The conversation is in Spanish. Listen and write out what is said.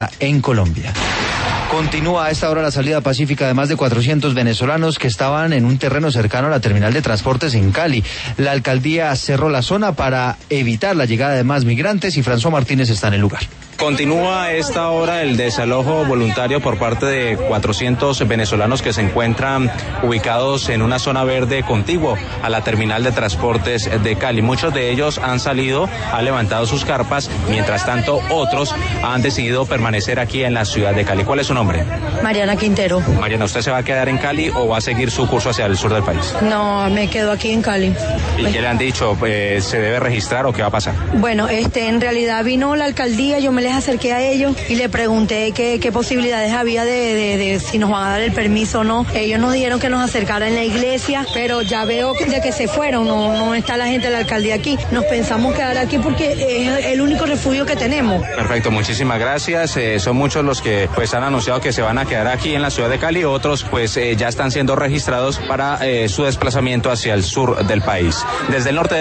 en Colombia. Continúa a esta hora la salida pacífica de más de 400 venezolanos que estaban en un terreno cercano a la terminal de transportes en Cali. La alcaldía cerró la zona para evitar la llegada de más migrantes y François Martínez está en el lugar. Continúa a esta hora el desalojo voluntario por parte de 400 venezolanos que se encuentran ubicados en una zona verde contigua a la terminal de transportes de Cali. Muchos de ellos han salido, han levantado sus carpas, mientras tanto otros han decidido permanecer aquí en la ciudad de Cali. ¿Cuál es su nombre? Mariana Quintero. Mariana, ¿usted se va a quedar en Cali o va a seguir su curso hacia el sur del país? No, me quedo aquí en Cali. ¿Y qué le han dicho? ¿Se debe registrar o qué va a pasar? Bueno, en realidad vino la alcaldía, yo me les acerqué a ellos y le pregunté qué posibilidades había de si nos van a dar el permiso o no. Ellos nos dijeron que nos acercaran en la iglesia, pero ya veo de que se fueron, no está la gente de la alcaldía aquí. Nos pensamos quedar aquí porque es el único refugio que tenemos. Perfecto, muchísimas gracias. Son muchos los que pues han anunciado que se van a quedar aquí en la ciudad de Cali, otros pues ya están siendo registrados para su desplazamiento hacia el sur del país. Desde el norte de